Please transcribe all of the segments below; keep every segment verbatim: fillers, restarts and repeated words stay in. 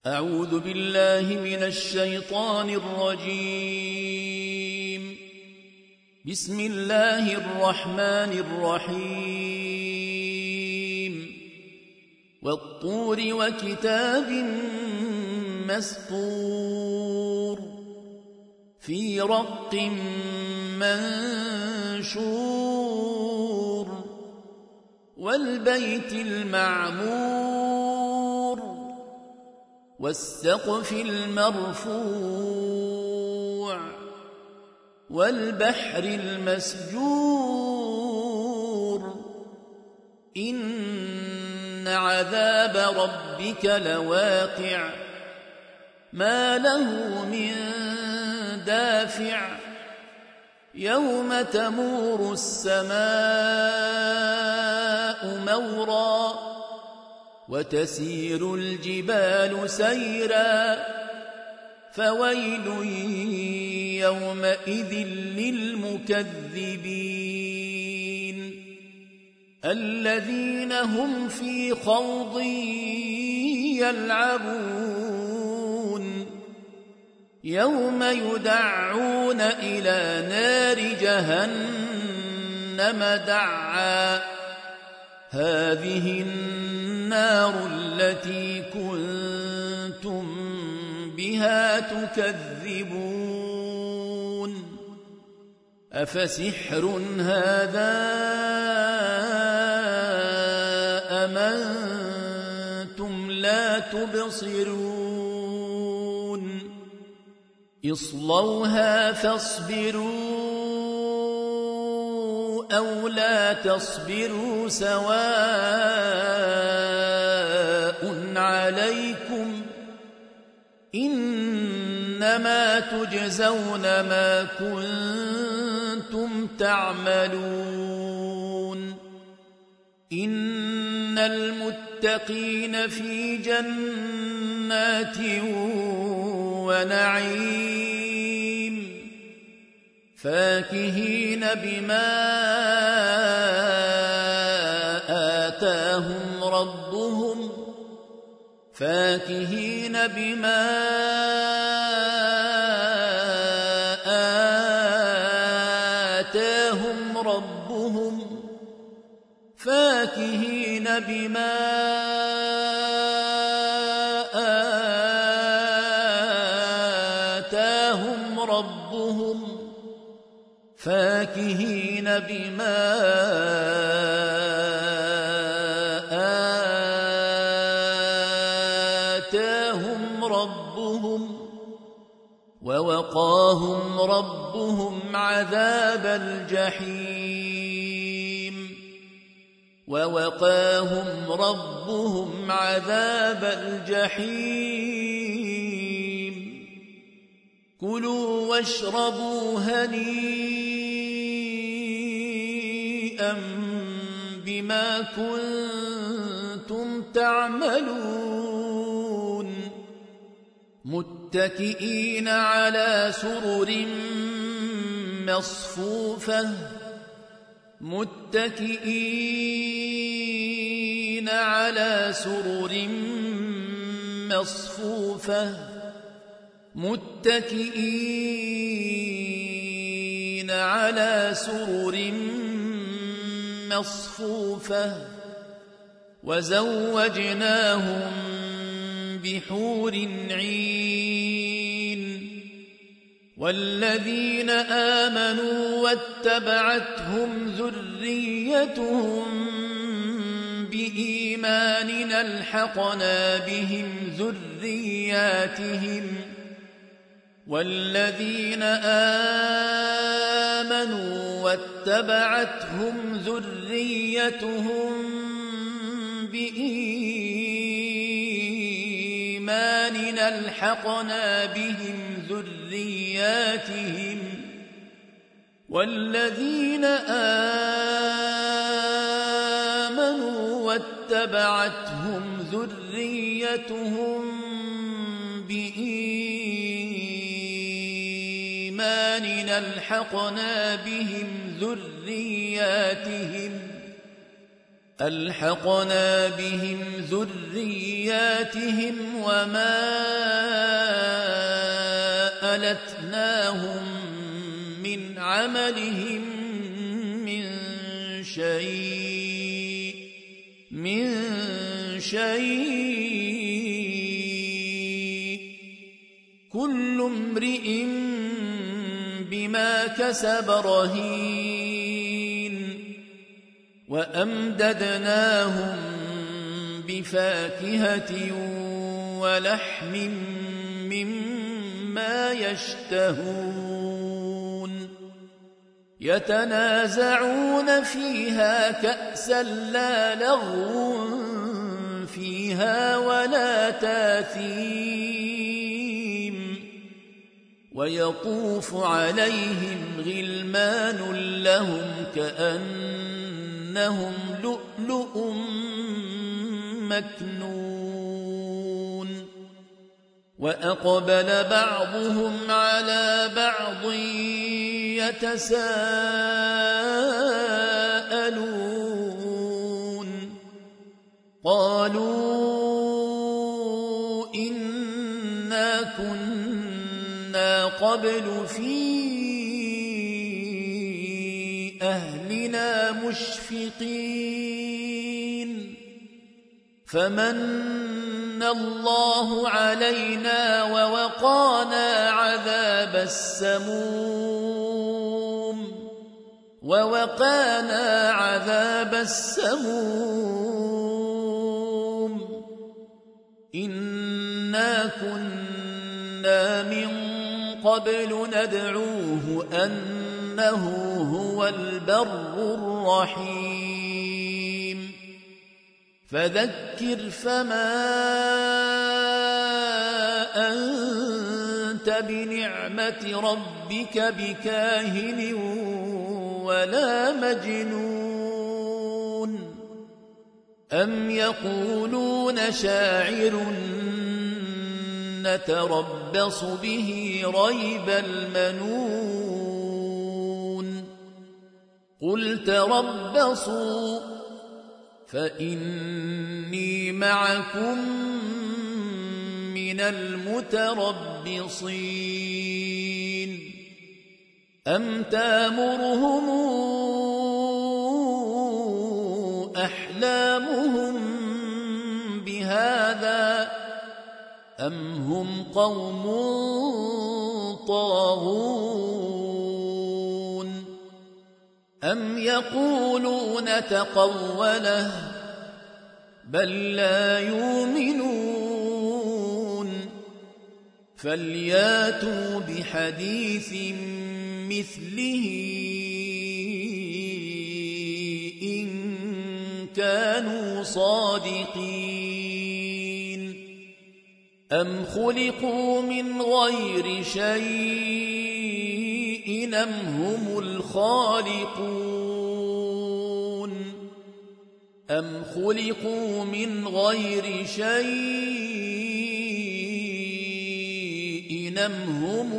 أعوذ بالله من الشيطان الرجيم. بسم الله الرحمن الرحيم. والطور وكتاب مسطور في رق منشور والبيت المعمور والسقف المرفوع والبحر المسجور إن عذاب ربك لواقع ما له من دافع يوم تمور السماء مورا وتسير الجبال سيرا فويل يومئذ للمكذبين الذين هم في خوض يلعبون يوم يدعون إلى نار جهنم دعا هذه النار التي كنتم بها تكذبون أفسحر هذا أم أنتم لا تبصرون اصلوها فاصبروا أو لا تصبروا سواء عليكم إنما تجزون ما كنتم تعملون إن المتقين في جنات ونعيم فاكهين بما آتاهم ربهم فاكهين بما آتاهم ربهم فاكهين بما آتاهم ربهم فاكهين بما آتاهم ربهم ووقاهم ربهم عذاب الجحيم ووقاهم ربهم عذاب الجحيم كلوا واشربوا هنيئا بما كنتم تعملون متكئين على سرر مصفوفة متكئين على سرر مصفوفة متكئين على سرر مصفوفة وزوجناهم بحور عين والذين آمنوا واتبعتهم ذريتهم بإيمان ألحقنا بهم ذرياتهم والذين آمنوا واتبعتهم ذريتهم بإيمان ألحقنا بهم ذرياتهم والذين آمنوا واتبعتهم ذريتهم بإيمان ألحقنا بهم ذرياتهم ألحقنا بهم ذرياتهم وما ألتناهم من عملهم من شيء من شيء كل امرئ بما كسب رهين وأمددناهم بفاكهة ولحم مما يشتهون يتنازعون فيها كأسا لا لغو فيها ولا تاثيم ويطوف عليهم غلمان لهم كأنهم لؤلؤ مكنون وأقبل بعضهم على بعض يتساءلون قالوا إنا كنا قبل في أهلنا مشفقين فمن الله علينا ووقانا عذاب السموم ووقانا عذاب السموم إنا كنا من قبل ندعوه أنه هو البر الرحيم فذكر فما أنت بنعمة ربك بكاهن ولا مجنون أم يقولون شاعر نتربص به ريب المنون قل تربصوا فإني معكم من المتربصين أم تامرهم أحلامهم بهذا أم هم قوم طاغون أم يقولون تقوله بل لا يؤمنون فلياتوا بحديث مثله إن كانوا صادقين أم خلقوا من غير شيء أم هم الخالقون أم خلقوا من غير شيء أم هم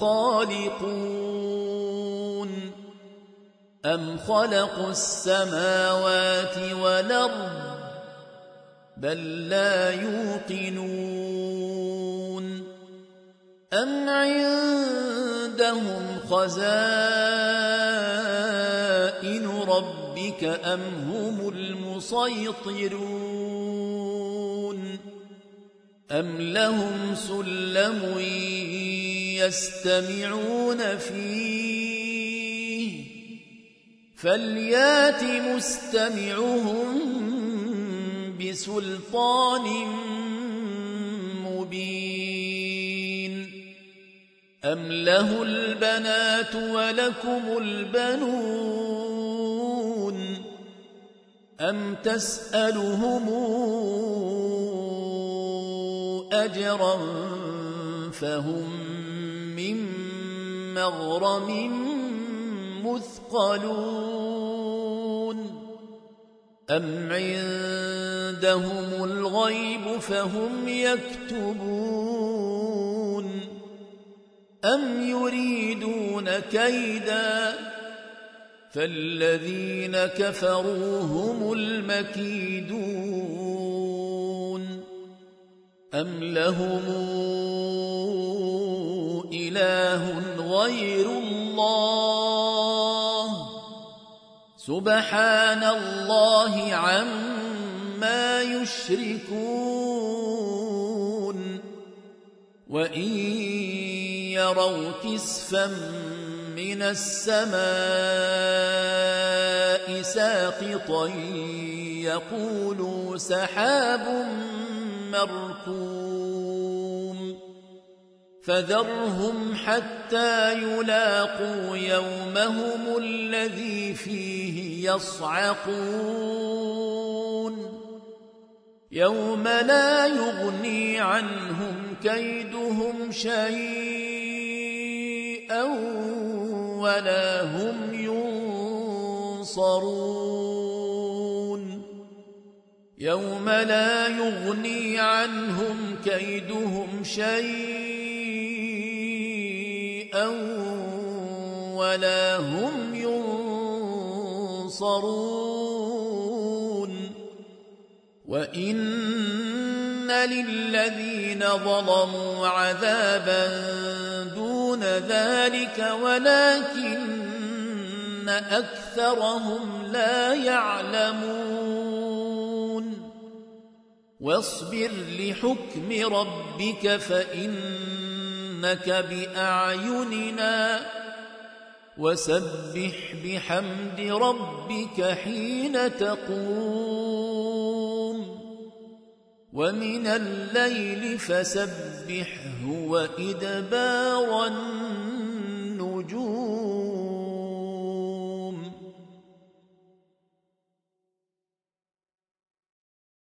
الخالقون أم خلقوا السماوات والأرض بل لا يوقنون أم عندهم خزائن ربك أم هم المسيطرون أم لهم سلم يستمعون فيه فليات مستمعهم بسلطان مبين أم له البنات ولكم البنون أم تسألهم أجرا فهم من مغرم مثقلون أم عندهم الغيب فهم يكتبون أم يريدون كيدا فالذين كفروا هم المكيدون أم لهم إله غير الله سبحان الله عما يشركون وإن يروا كسفا من السماء ساقطا يقولوا سحاب مركوم فذرهم حتى يلاقوا يومهم الذي فيه يصعقون يوم لا يغني عنهم كيدهم شيئا ولا هم ينصرون يوم لا يغني عنهم كيدهم شيئا ولا هم ينصرون وإن للذين ظلموا عذابا دون ذلك ولكن أكثرهم لا يعلمون واصبر لحكم ربك فإنك بأعيننا وسبح بحمد ربك حين تقوم ومن الليل فسبحه وإدبار النجوم